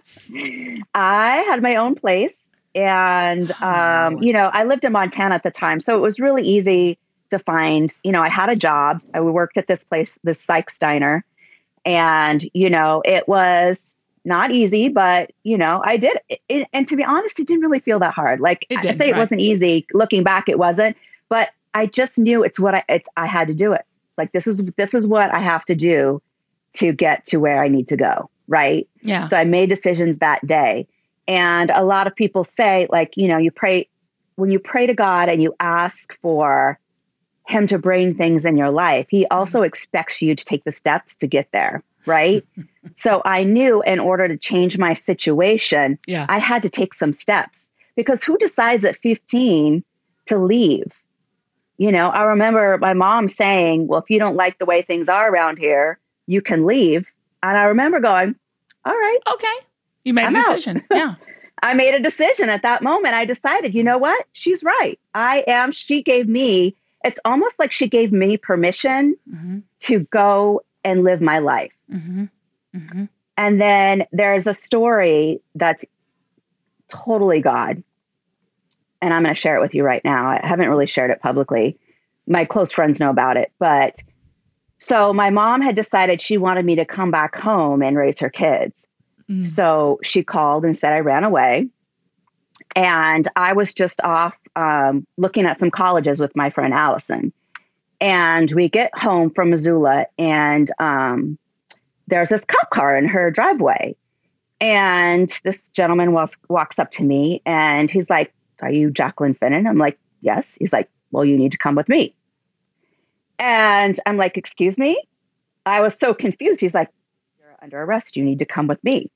I had my own place and, I lived in Montana at the time. So it was really easy to find, I had a job. I worked at this place, this Sykes Diner. And, it was not easy, but, I did it. And to be honest, it didn't really feel that hard. Like it wasn't easy. Looking back, it wasn't. But I just knew I had to do it. Like, this is what I have to do to get to where I need to go. Right. Yeah. So I made decisions that day. And a lot of people say, like, when you pray to God and you ask for him to bring things in your life, he also expects you to take the steps to get there. Right. So I knew in order to change my situation, I had to take some steps, because who decides at 15 to leave? I remember my mom saying, well, if you don't like the way things are around here, you can leave. And I remember going, all right. Okay. You made a decision. Yeah. I made a decision at that moment. I decided, you know what? She's right. She gave me, it's almost like she gave me permission to go and live my life. And then there's a story that's totally God. And I'm going to share it with you right now. I haven't really shared it publicly. My close friends know about it. But so my mom had decided she wanted me to come back home and raise her kids. So she called and said I ran away. And I was just off looking at some colleges with my friend Allison. And we get home from Missoula, and there's this cop car in her driveway. And this gentleman walks up to me and he's like, are you Jacqueline Finnan? I'm like, yes. He's like, well, you need to come with me. And I'm like, excuse me? I was so confused. He's like, you're under arrest. You need to come with me.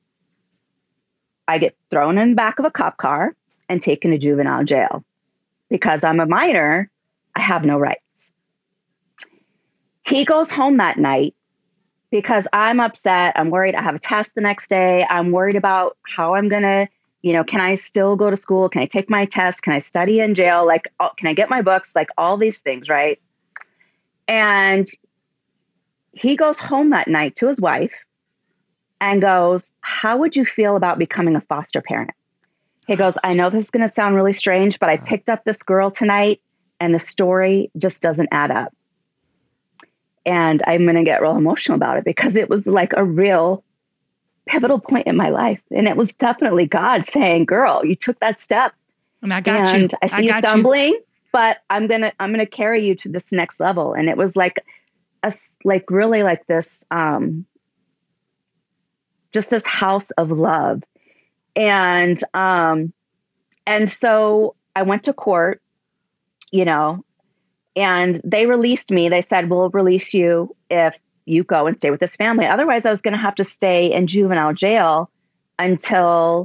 I get thrown in the back of a cop car and taken to juvenile jail. Because I'm a minor, I have no rights. He goes home that night because I'm upset. I'm worried. I have a test the next day. I'm worried about how I'm going to, can I still go to school? Can I take my test? Can I study in jail? Like, can I get my books? Like all these things, right? And he goes home that night to his wife and goes, how would you feel about becoming a foster parent? He goes, I know this is going to sound really strange, but I picked up this girl tonight and the story just doesn't add up. And I'm going to get real emotional about it because it was like a real pivotal point in my life. And it was definitely God saying, girl, you took that step. And I got you. I see you stumbling, but I'm going to carry you to this next level. And it was like really like this, just this house of love. And so I went to court, and they released me. They said, we'll release you if you go and stay with this family. Otherwise, I was going to have to stay in juvenile jail until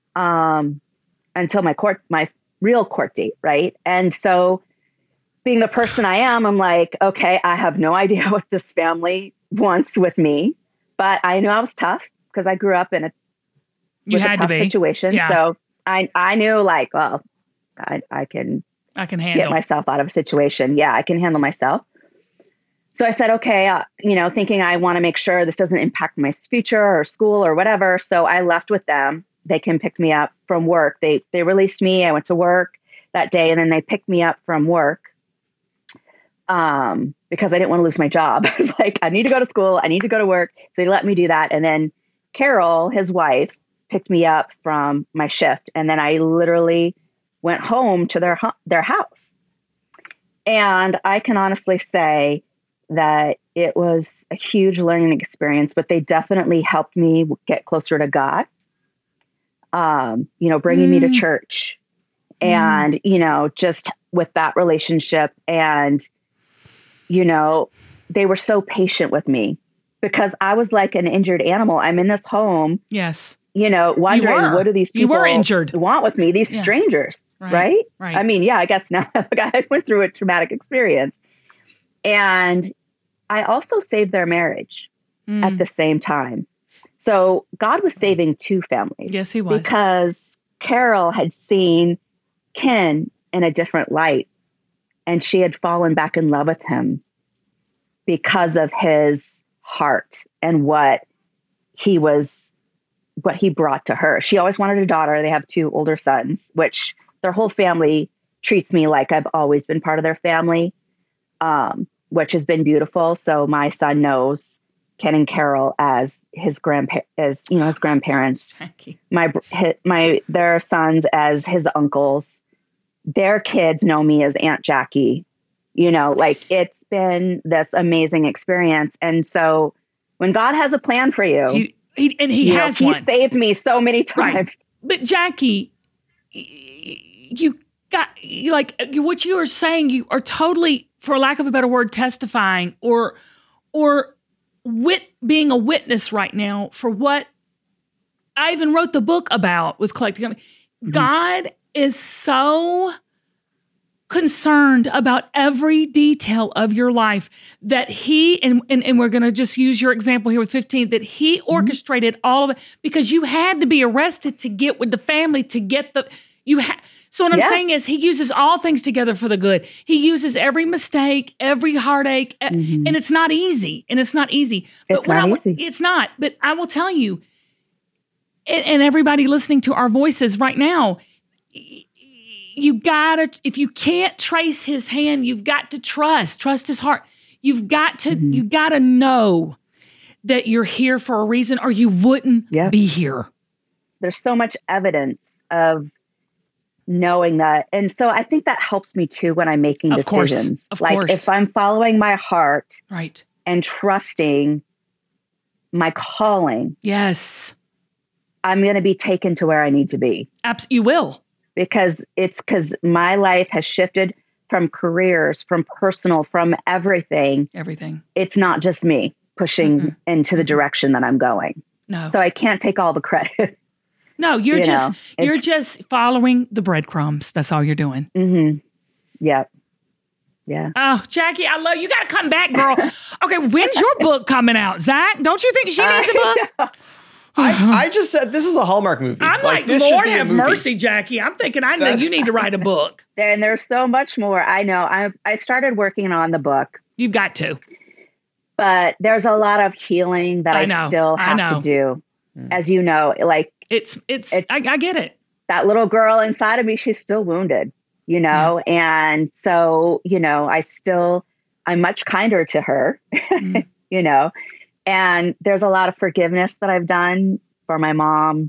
my real court date. Right. And so being the person I am, I'm like, okay, I have no idea what this family wants with me, but I knew I was tough because I grew up in a tough situation. Yeah. So I knew like, well, I can handle. Get myself out of a situation. Yeah, I can handle myself. So I said, okay, thinking I want to make sure this doesn't impact my future or school or whatever. So I left with them. They can pick me up from work. They released me. I went to work that day, and then they picked me up from work because I didn't want to lose my job. I was like, I need to go to school. I need to go to work. So they let me do that. And then Carol, his wife, picked me up from my shift. And then I literally went home to their house. And I can honestly say that it was a huge learning experience, but they definitely helped me get closer to God, bringing me to church and, just with that relationship. And, they were so patient with me because I was like an injured animal. I'm in this home. Yes. Wondering what do these people want with me? These strangers, right? I mean, yeah, I guess now I went through a traumatic experience. And I also saved their marriage at the same time. So God was saving two families. Yes, he was. Because Carol had seen Ken in a different light, and she had fallen back in love with him because of his heart and what he brought to her. She always wanted a daughter. They have two older sons, which their whole family treats me like I've always been part of their family, which has been beautiful. So my son knows Ken and Carol as his grandparents. Their sons as his uncles. Their kids know me as Aunt Jackie. It's been this amazing experience. And so when God has a plan for you, he has one. He saved me so many times. Right. But Jackie, what you are saying, you are totally, for lack of a better word, testifying or being a witness right now for what I even wrote the book about with Collective. Mm-hmm. God is so concerned about every detail of your life that he, and we're going to just use your example here with 15, that he orchestrated all of it because you had to be arrested to get with the family, to get so what I'm saying is he uses all things together for the good. He uses every mistake, every heartache, and it's not easy. But it's not. But I will tell you, and everybody listening to our voices right now, you gotta, if you can't trace his hand, you've got to trust his heart. You've got to, you gotta know that you're here for a reason or you wouldn't be here. There's so much evidence of knowing that. And so I think that helps me too when I'm making decisions. Of course. If I'm following my heart right, and trusting my calling, yes, I'm going to be taken to where I need to be. You will. Because my life has shifted from careers, from personal, from everything. It's not just me pushing into the direction that I'm going. No. So I can't take all the credit. No, you're just following the breadcrumbs. That's all you're doing. Mm-hmm. Yep. Yeah. Oh, Jackie, I love you. Got to come back, girl. Okay, when's your book coming out, Zach? Don't you think she needs a book? I just said this is a Hallmark movie. I'm like Lord have mercy, Jackie. I'm thinking I know you need to write a book. And there's so much more. I know. I started working on the book. You've got to. But there's a lot of healing that I still have to do. As you know, like I get it. That little girl inside of me, she's still wounded, and so, I'm much kinder to her, and there's a lot of forgiveness that I've done for my mom,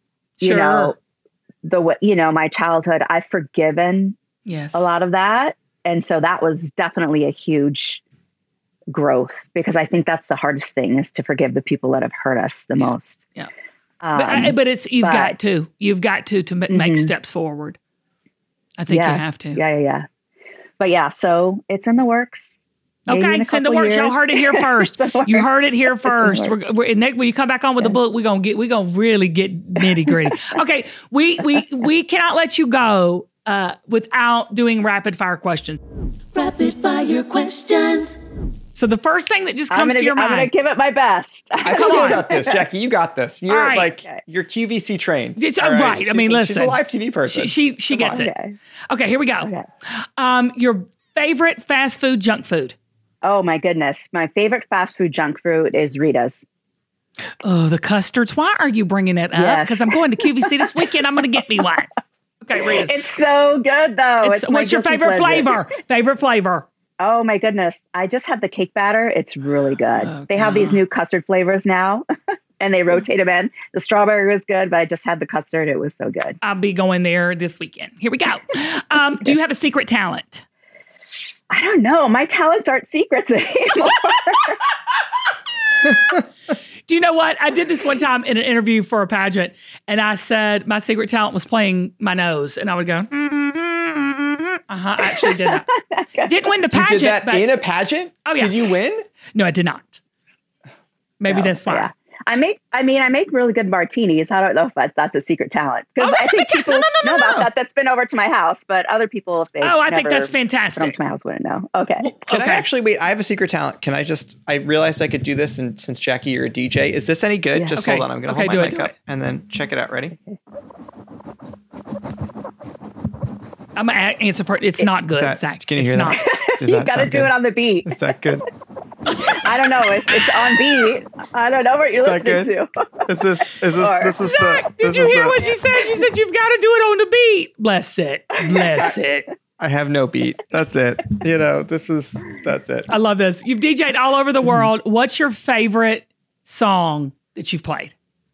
my childhood, I've forgiven a lot of that. And so that was definitely a huge growth because I think that's the hardest thing is to forgive the people that have hurt us the most. Yeah. But you've got to make steps forward. I think you have to. Yeah. But yeah, so it's in the works. Okay, it's in the works. Y'all heard it here first. You heard it here first. When you come back on with the book, we're gonna really get nitty gritty. Okay, we cannot let you go without doing rapid fire questions. Rapid fire questions. So the first thing that just comes to your mind. I'm going to give it my best. I feel good about this, Jackie. You got this. You're you're QVC trained. Right. I mean, listen. She's a live TV person. She gets it. Okay, here we go. Okay. Your favorite fast food, junk food? Oh, my goodness. My favorite fast food junk food is Rita's. Oh, the custards. Why are you bringing it up? Because I'm going to QVC this weekend. I'm going to get me one. Okay, Rita's. It's so good, though. What's your favorite flavor? Favorite flavor? Oh, my goodness. I just had the cake batter. It's really good. They have these new custard flavors now, and they rotate them in. The strawberry was good, but I just had the custard. It was so good. I'll be going there this weekend. Here we go. Do you have a secret talent? I don't know. My talents aren't secrets anymore. Do you know what? I did this one time in an interview for a pageant, and I said my secret talent was playing my nose, and I would go, I actually did that. Didn't win the pageant. You did that in a pageant? Oh, yeah. Did you win? No, I did not. Maybe that's why. Yeah. I make really good martinis. I don't know if that's a secret talent because I think people know about that. That's been over to my house, but other people, if they I think that's fantastic. Come to my house, wouldn't know. Okay. Well, can I actually wait? I have a secret talent. Can I I realized I could do this, and since Jackie, you're a DJ, is this any good? Yeah. Just hold on. I'm going to hold my mic up and then check it out. Ready? I'm going to answer for it. It's not good, Zach. Can you hear that? You got to do it on the beat. Is that good? I don't know. It's on beat. I don't know what you're listening to. This is Zach, did you hear what she said? She said you've got to do it on the beat. Bless it. I have no beat. That's it. That's it. I love this. You've DJ'd all over the world. What's your favorite song that you've played?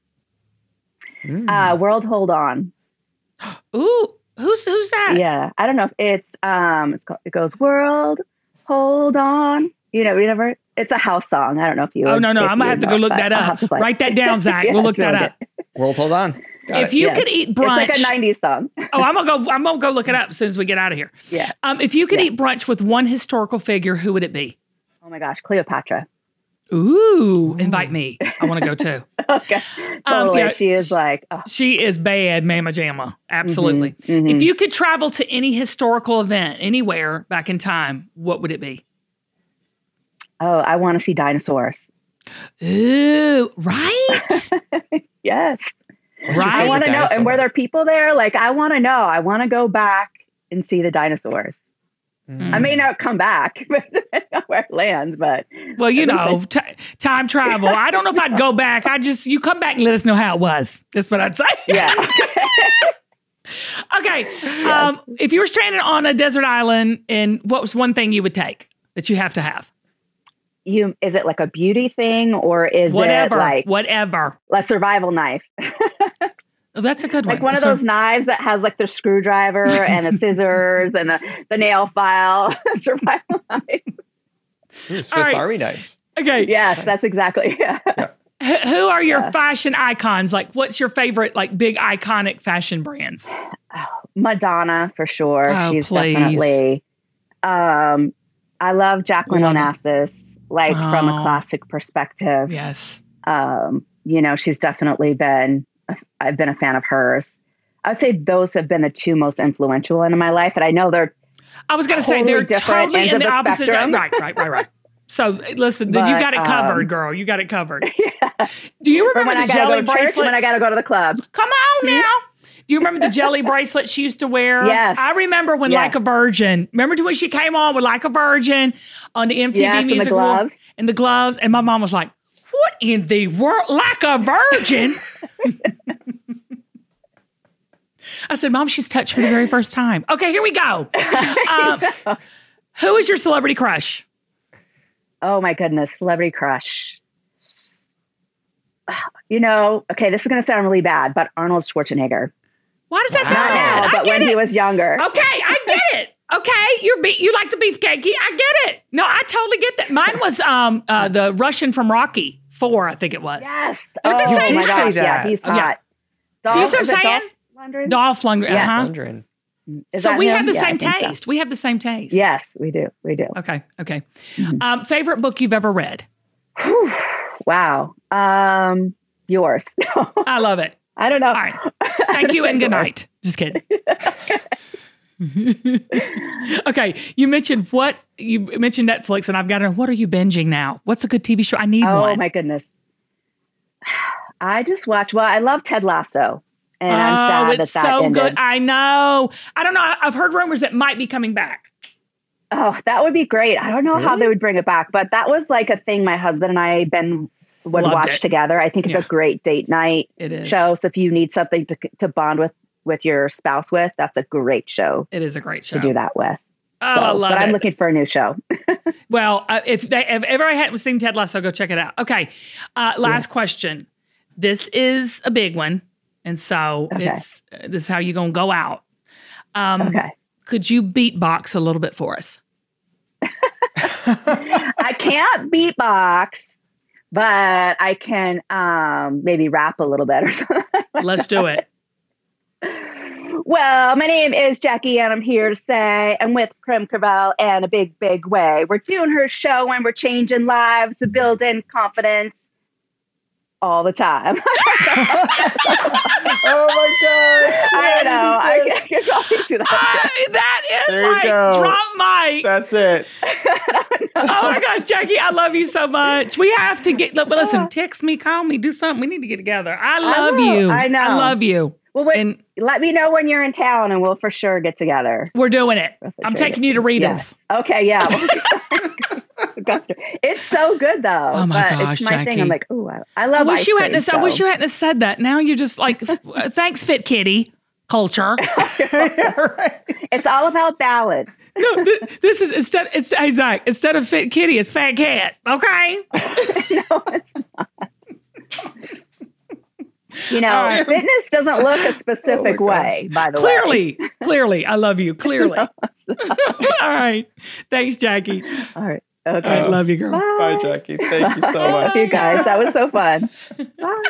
World Hold On. Ooh, who's that? Yeah, I don't know if it's it goes World Hold On. It's a house song. I don't know if you. Oh no, I'm gonna have to go look that up. Write that down, Zach. We'll look that up. World Hold On. If you could eat brunch, it's like a '90s song. I'm gonna go look it up as soon as we get out of here. Yeah. If you could eat brunch with one historical figure, who would it be? Oh my gosh, Cleopatra. Ooh, invite me. I want to go too. Okay. Totally. She is she is bad, Mama Jamma. Absolutely. Mm-hmm. If you could travel to any historical event anywhere back in time, what would it be? Oh, I want to see dinosaurs. Ooh, right? Yes. Right. I want to know. And were there people there? I want to know. I want to go back and see the dinosaurs. I may not come back where it lands, but well, time travel. I don't know if I'd go back. You come back and let us know how it was. That's what I'd say. Yeah. Okay. Yes. If you were stranded on a desert island, and what was one thing you would take that you have to have? Is it like a beauty thing, or is it like whatever a survival knife? Oh, that's a good one. Like one of those knives that has like the screwdriver and the scissors and the nail file. Survival knife. Swiss Army knife. Okay. Yes, that's exactly. Yeah. Who are your fashion icons? Like, what's your favorite, like, big iconic fashion brands? Madonna, for sure. Oh, she's please. definitely. I love Jacqueline Onassis, from a classic perspective. Yes. She's definitely I've been a fan of hers. I would say those have been the two most influential in my life. And I know they're they're different totally ends in of the opposite spectrum. Right. So listen, you got it covered, girl. You got it covered. Yeah. Do you remember the jelly bracelets? When I got to go to the club. Come on now. Do you remember the jelly bracelet she used to wear? Yes. I remember when Like a Virgin. Remember when she came on with Like a Virgin on the MTV Music Awards? And the gloves. And my mom was like, what in the world? Like a Virgin? I said, Mom, she's touched for the very first time. Okay, here we go. Who is your celebrity crush? Oh, my goodness. Celebrity crush. Okay, this is going to sound really bad, but Arnold Schwarzenegger. Why does that sound Not bad? now, but when he was younger. Okay, I get it. Okay, you like the beefcake. I get it. No, I totally get that. Mine was the Russian from Rocky 4, I think it was. Yes. You did say that. Yeah, he's hot. Do you see what I'm saying? Dolph Lundgren. Yes. Lundgren. So we have the same taste. So. We have the same taste. Yes, we do. Okay. Mm-hmm. Favorite book you've ever read? Wow. Yours. I love it. I don't know. All right. Thank you and good night. Just kidding. Okay. You mentioned Netflix, and I've got to know, what are you binging now? What's a good TV show? I need one. Oh my goodness. I just watched, I love Ted Lasso. And I'm sad it's that so ended. good. I know. I don't know. I've heard rumors that might be coming back. Oh, that would be great. I don't know how they would bring it back, but that was like a thing my husband and I would watch together. I think it's a great date night show. So if you need something to bond with your spouse with, that's a great show. It is a great show to do that with. Oh, I love it. But I'm looking for a new show. Well, if ever I hadn't seen Ted Lasso, go check it out. Okay. Last question. This is a big one. And so this is how you're going to go out. Could you beatbox a little bit for us? I can't beatbox, but I can maybe rap a little bit or something. Let's do it. Well, my name is Jackie, and I'm here to say I'm with Kim Cavell and A Big, Big Way. We're doing her show, and we're changing lives. We're building confidence. all the time. Oh my God. I know. I can probably do that. That is there like drop mic. That's it. Oh my gosh, Jackie, I love you so much. We have to get, but listen, text me, call me, do something. We need to get together. I love you. I know. I love you. Well, let me know when you're in town and we'll for sure get together. We're doing it. I'm taking you to Rita's. Yes. Okay, yeah. It's so good though. Oh my gosh, it's my Jackie. thing. I'm like, ooh, I love ice cream. I wish you hadn't said that. Now you're just like, thanks, Fit Kitty culture. Right. It's all about balance. No, this is instead of Fit Kitty, it's Fat Cat. Okay. No, it's not. You know, fitness doesn't look a specific way, by the way. Clearly. I love you. Clearly. All right. Thanks, Jackie. All right. Okay. I love you, girl. Bye, Jackie. Thank you so much. You guys. That was so fun. Bye.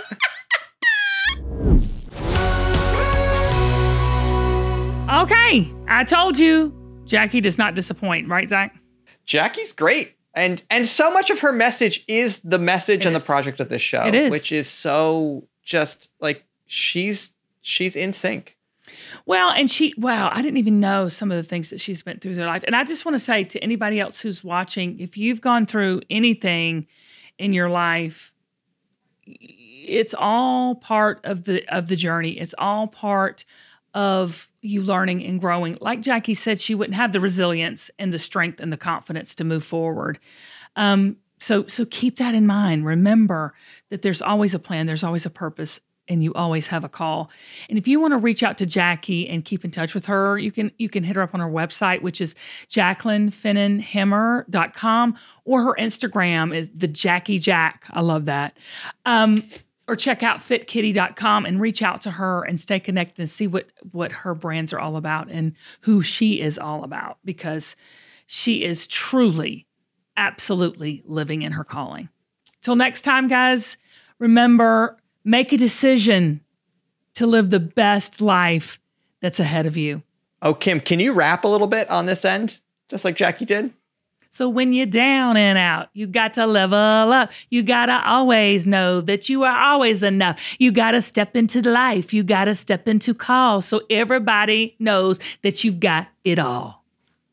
Okay. I told you, Jackie does not disappoint, right, Zach? Jackie's great. And so much of her message is the message and the project of this show. It is. Which is so just like she's in sync. Well, and I didn't even know some of the things that she's been through their life. And I just want to say to anybody else who's watching, if you've gone through anything in your life, it's all part of the journey. It's all part of you learning and growing. Like Jackie said, she wouldn't have the resilience and the strength and the confidence to move forward. So keep that in mind. Remember that there's always a plan, there's always a purpose, and you always have a call. And if you want to reach out to Jackie and keep in touch with her, you can hit her up on her website, which is JacquelineFinnenhimmer.com, or her Instagram is the Jackie Jack. I love that. Or check out fitkitty.com and reach out to her and stay connected and see what her brands are all about and who she is all about, because she is truly, absolutely living in her calling. Till next time, guys, remember, make a decision to live the best life that's ahead of you. Oh, Kim, can you rap a little bit on this end, just like Jackie did? So when you're down and out, you got to level up. You got to always know that you are always enough. You got to step into life. You got to step into call so everybody knows that you've got it all.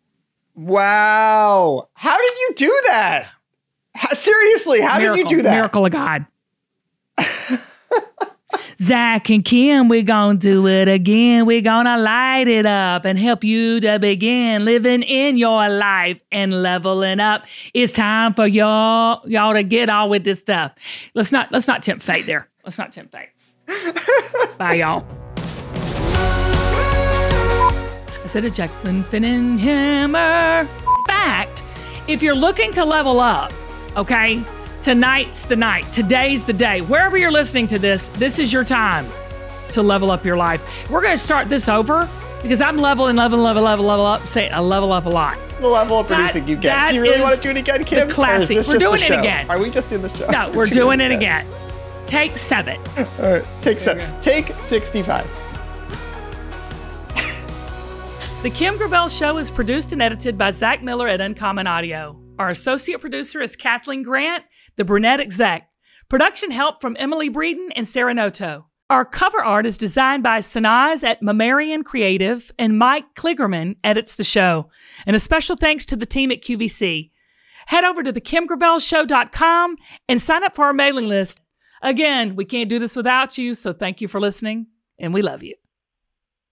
Wow. How did you do that? Seriously, how did you do that? Miracle of God. Zach and Kim, we're going to do it again. We're going to light it up and help you to begin living in your life and leveling up. It's time for y'all to get on with this stuff. Let's not tempt fate there. Let's not tempt fate. Bye, y'all. I said it, Jacqueline Finnenhimmer. Fact, if you're looking to level up, okay, tonight's the night. Today's the day. Wherever you're listening to this, this is your time to level up your life. We're going to start this over because I'm level up. Say a level up a lot. The level of producing you get. Do you really want to do it again, Kim? Classic. We're doing it again. Are we just doing the show? No, we're doing it again. Take 7. All right, take 7. Take 65. The Kim Gravel Show is produced and edited by Zach Miller at Uncommon Audio. Our associate producer is Kathleen Grant, the brunette exec. Production help from Emily Breeden and Sarah Noto. Our cover art is designed by Sanaz at Mammarian Creative, and Mike Kligerman edits the show. And a special thanks to the team at QVC. Head over to thekimgravelshow.com and sign up for our mailing list. Again, we can't do this without you, so thank you for listening, and we love you.